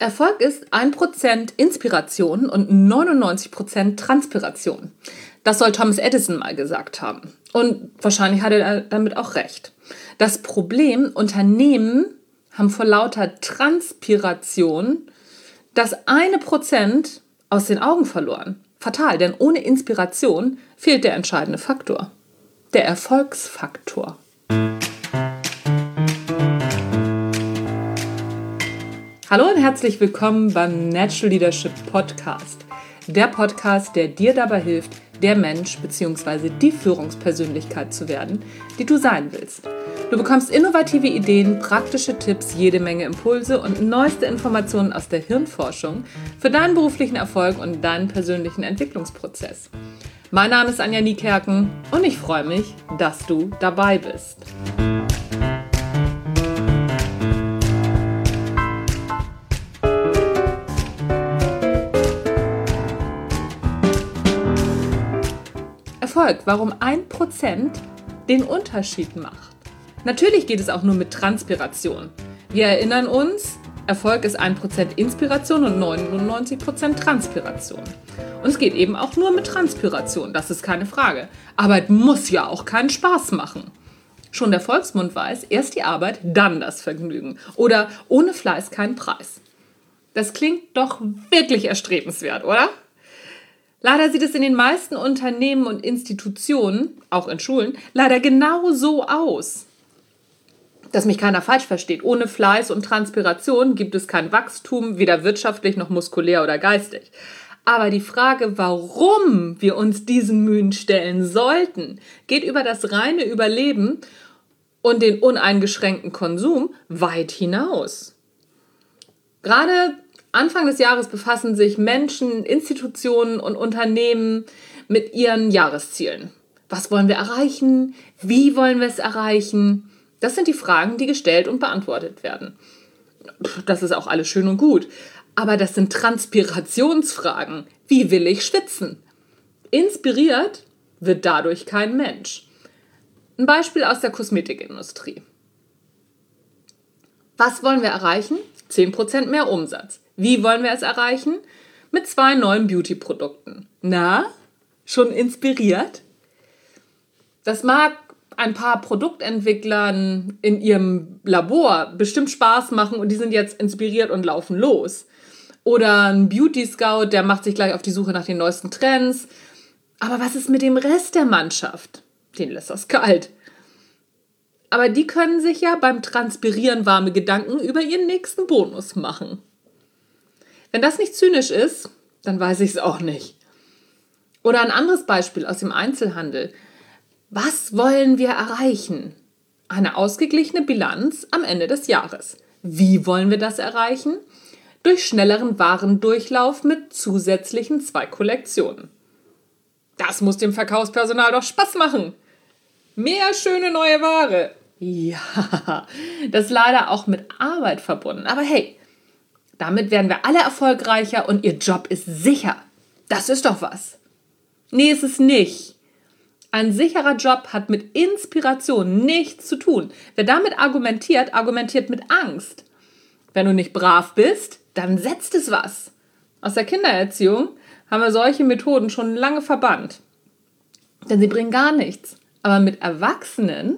Erfolg ist 1% Inspiration und 99% Transpiration. Das soll Thomas Edison mal gesagt haben. Und wahrscheinlich hat er damit auch recht. Das Problem, Unternehmen haben vor lauter Transpiration das 1% aus den Augen verloren. Fatal, denn ohne Inspiration fehlt der entscheidende Faktor. Der Erfolgsfaktor. Hallo und herzlich willkommen beim Natural Leadership Podcast. Der Podcast, der dir dabei hilft, der Mensch bzw. die Führungspersönlichkeit zu werden, die du sein willst. Du bekommst innovative Ideen, praktische Tipps, jede Menge Impulse und neueste Informationen aus der Hirnforschung für deinen beruflichen Erfolg und deinen persönlichen Entwicklungsprozess. Mein Name ist Anja Niekerken und ich freue mich, dass du dabei bist. Erfolg, warum 1% den Unterschied macht. Natürlich geht es auch nur mit Transpiration. Wir erinnern uns, Erfolg ist 1% Inspiration und 99% Transpiration. Und es geht eben auch nur mit Transpiration, das ist keine Frage. Arbeit muss ja auch keinen Spaß machen. Schon der Volksmund weiß, erst die Arbeit, dann das Vergnügen. Oder ohne Fleiß kein Preis. Das klingt doch wirklich erstrebenswert, oder? Leider sieht es in den meisten Unternehmen und Institutionen, auch in Schulen, leider genau so aus. Dass mich keiner falsch versteht, ohne Fleiß und Transpiration gibt es kein Wachstum, weder wirtschaftlich noch muskulär oder geistig. Aber die Frage, warum wir uns diesen Mühen stellen sollten, geht über das reine Überleben und den uneingeschränkten Konsum weit hinaus. Gerade Anfang des Jahres befassen sich Menschen, Institutionen und Unternehmen mit ihren Jahreszielen. Was wollen wir erreichen? Wie wollen wir es erreichen? Das sind die Fragen, die gestellt und beantwortet werden. Das ist auch alles schön und gut. Aber das sind Transpirationsfragen. Wie will ich schwitzen? Inspiriert wird dadurch kein Mensch. Ein Beispiel aus der Kosmetikindustrie. Was wollen wir erreichen? 10% mehr Umsatz. Wie wollen wir es erreichen? Mit 2 neuen Beauty-Produkten. Na, schon inspiriert? Das mag ein paar Produktentwicklern in ihrem Labor bestimmt Spaß machen und die sind jetzt inspiriert und laufen los. Oder ein Beauty-Scout, der macht sich gleich auf die Suche nach den neuesten Trends. Aber was ist mit dem Rest der Mannschaft? Den lässt das kalt. Aber die können sich ja beim Transpirieren warme Gedanken über ihren nächsten Bonus machen. Wenn das nicht zynisch ist, dann weiß ich es auch nicht. Oder ein anderes Beispiel aus dem Einzelhandel. Was wollen wir erreichen? Eine ausgeglichene Bilanz am Ende des Jahres. Wie wollen wir das erreichen? Durch schnelleren Warendurchlauf mit zusätzlichen 2 Kollektionen. Das muss dem Verkaufspersonal doch Spaß machen. Mehr schöne neue Ware. Ja, das ist leider auch mit Arbeit verbunden. Aber hey, damit werden wir alle erfolgreicher und Ihr Job ist sicher. Das ist doch was. Nee, ist es nicht. Ein sicherer Job hat mit Inspiration nichts zu tun. Wer damit argumentiert, argumentiert mit Angst. Wenn du nicht brav bist, dann setzt es was. Aus der Kindererziehung haben wir solche Methoden schon lange verbannt. Denn sie bringen gar nichts. Aber mit Erwachsenen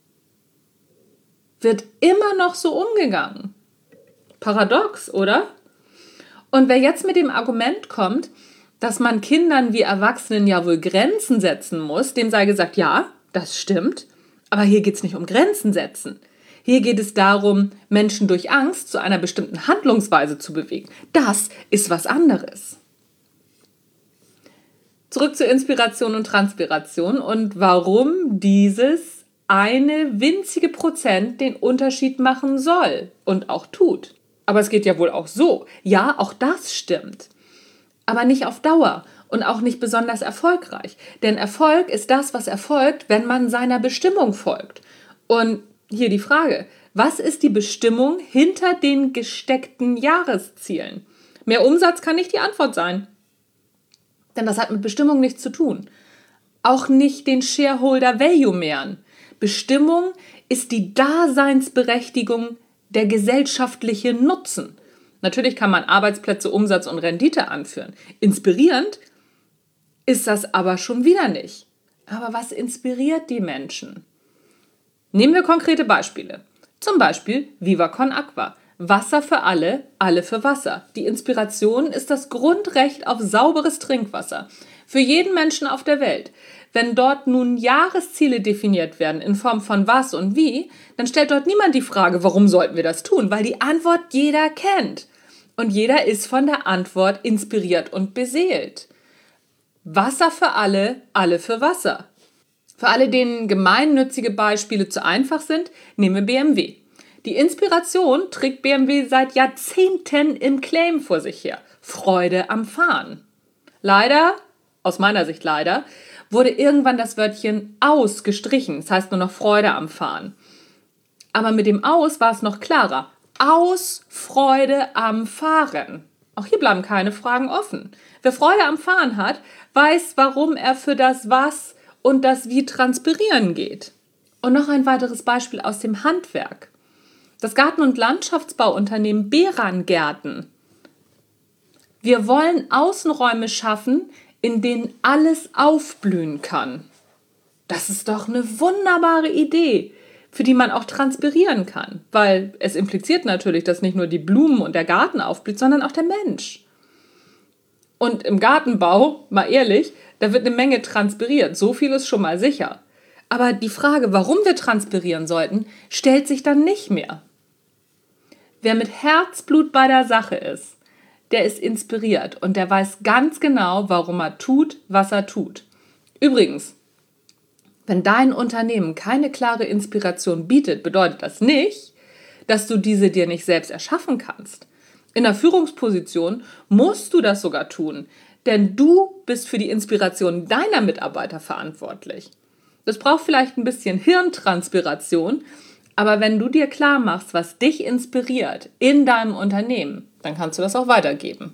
wird immer noch so umgegangen. Paradox, oder? Und wer jetzt mit dem Argument kommt, dass man Kindern wie Erwachsenen ja wohl Grenzen setzen muss, dem sei gesagt, ja, das stimmt, aber hier geht es nicht um Grenzen setzen. Hier geht es darum, Menschen durch Angst zu einer bestimmten Handlungsweise zu bewegen. Das ist was anderes. Zurück zur Inspiration und Transpiration und warum dieses eine winzige Prozent den Unterschied machen soll und auch tut. Aber es geht ja wohl auch so. Ja, auch das stimmt. Aber nicht auf Dauer und auch nicht besonders erfolgreich. Denn Erfolg ist das, was erfolgt, wenn man seiner Bestimmung folgt. Und hier die Frage, was ist die Bestimmung hinter den gesteckten Jahreszielen? Mehr Umsatz kann nicht die Antwort sein. Denn das hat mit Bestimmung nichts zu tun. Auch nicht den Shareholder Value mehren. Bestimmung ist die Daseinsberechtigung, der gesellschaftliche Nutzen. Natürlich kann man Arbeitsplätze, Umsatz und Rendite anführen. Inspirierend ist das aber schon wieder nicht. Aber was inspiriert die Menschen? Nehmen wir konkrete Beispiele. Zum Beispiel Viva Con Aqua. Wasser für alle, alle für Wasser. Die Inspiration ist das Grundrecht auf sauberes Trinkwasser. Für jeden Menschen auf der Welt. Wenn dort nun Jahresziele definiert werden in Form von was und wie, dann stellt dort niemand die Frage, warum sollten wir das tun? Weil die Antwort jeder kennt. Und jeder ist von der Antwort inspiriert und beseelt. Wasser für alle, alle für Wasser. Für alle, denen gemeinnützige Beispiele zu einfach sind, nehmen wir BMW. Die Inspiration trägt BMW seit Jahrzehnten im Claim vor sich her. Freude am Fahren. Leider, aus meiner Sicht leider, wurde irgendwann das Wörtchen aus gestrichen. Das heißt nur noch Freude am Fahren. Aber mit dem Aus war es noch klarer. Aus Freude am Fahren. Auch hier bleiben keine Fragen offen. Wer Freude am Fahren hat, weiß, warum er für das Was und das Wie transpirieren geht. Und noch ein weiteres Beispiel aus dem Handwerk. Das Garten- und Landschaftsbauunternehmen Beran Gärten. Wir wollen Außenräume schaffen, in denen alles aufblühen kann. Das ist doch eine wunderbare Idee, für die man auch transpirieren kann. Weil es impliziert natürlich, dass nicht nur die Blumen und der Garten aufblüht, sondern auch der Mensch. Und im Gartenbau, mal ehrlich, da wird eine Menge transpiriert. So viel ist schon mal sicher. Aber die Frage, warum wir transpirieren sollten, stellt sich dann nicht mehr. Wer mit Herzblut bei der Sache ist, der ist inspiriert und der weiß ganz genau, warum er tut, was er tut. Übrigens, wenn dein Unternehmen keine klare Inspiration bietet, bedeutet das nicht, dass du diese dir nicht selbst erschaffen kannst. In der Führungsposition musst du das sogar tun, denn du bist für die Inspiration deiner Mitarbeiter verantwortlich. Das braucht vielleicht ein bisschen Hirntranspiration, aber wenn du dir klar machst, was dich inspiriert in deinem Unternehmen, dann kannst du das auch weitergeben.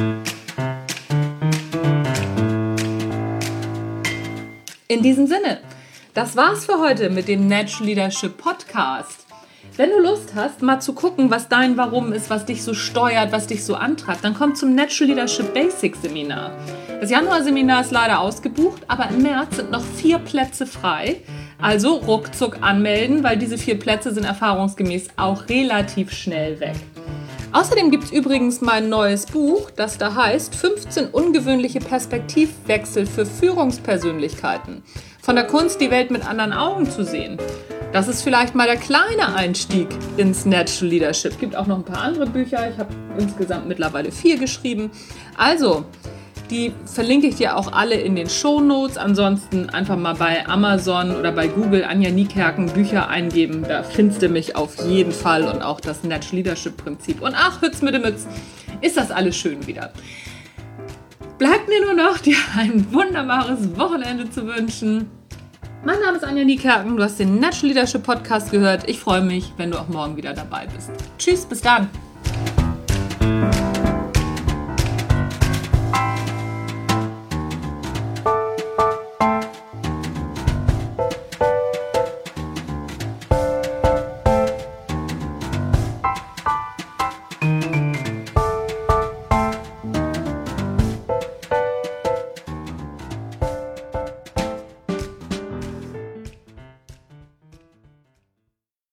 In diesem Sinne, das war's für heute mit dem Natural Leadership Podcast. Wenn du Lust hast, mal zu gucken, was dein Warum ist, was dich so steuert, was dich so antreibt, dann komm zum Natural Leadership Basics Seminar. Das Januarseminar ist leider ausgebucht, aber im März sind noch 4 Plätze frei. Also ruckzuck anmelden, weil diese 4 Plätze sind erfahrungsgemäß auch relativ schnell weg. Außerdem gibt es übrigens mein neues Buch, das da heißt 15 ungewöhnliche Perspektivwechsel für Führungspersönlichkeiten. Von der Kunst, die Welt mit anderen Augen zu sehen. Das ist vielleicht mal der kleine Einstieg ins Natural Leadership. Es gibt auch noch ein paar andere Bücher. Ich habe insgesamt mittlerweile 4 geschrieben. Also, die verlinke ich dir auch alle in den Shownotes. Ansonsten einfach mal bei Amazon oder bei Google Anja Niekerken Bücher eingeben. Da findest du mich auf jeden Fall und auch das Natural Leadership Prinzip. Und ach, Hütz mit dem Mütz, ist das alles schön wieder. Bleibt mir nur noch, dir ein wunderbares Wochenende zu wünschen. Mein Name ist Anja Niekerken, du hast den Natural Leadership Podcast gehört. Ich freue mich, wenn du auch morgen wieder dabei bist. Tschüss, bis dann.